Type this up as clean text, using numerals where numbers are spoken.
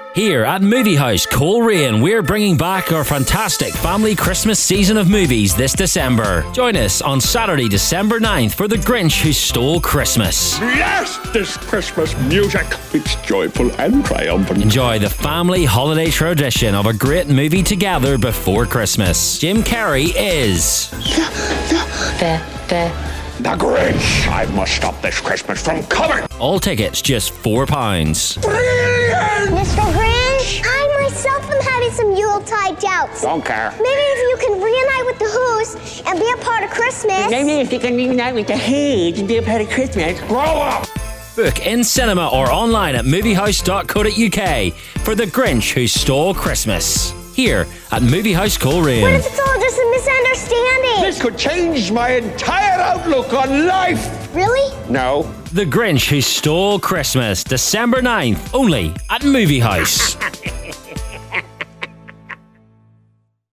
Here at Movie House Coleraine, we're bringing back our fantastic family Christmas season of movies this December. Join us on Saturday, December 9th for The Grinch Who Stole Christmas. Blast this Christmas music! It's joyful and triumphant. Enjoy the family holiday tradition of a great movie together before Christmas. Jim Carrey is... The Grinch! I must stop this Christmas from coming! All tickets just £4. Brilliant! Mr. Grinch, I myself am having some Yuletide doubts. Don't care. Maybe if you can reunite with the Who's and be a part of Christmas. Maybe if you can reunite with the Who's and be a part of Christmas. Grow up! Book in cinema or online at moviehouse.co.uk for The Grinch Who Stole Christmas. Here at Movie House Coleraine. What if it's all just a misunderstanding? This could change my entire outlook on life! Really? No. The Grinch Who Stole Christmas, December 9th, only at Movie House.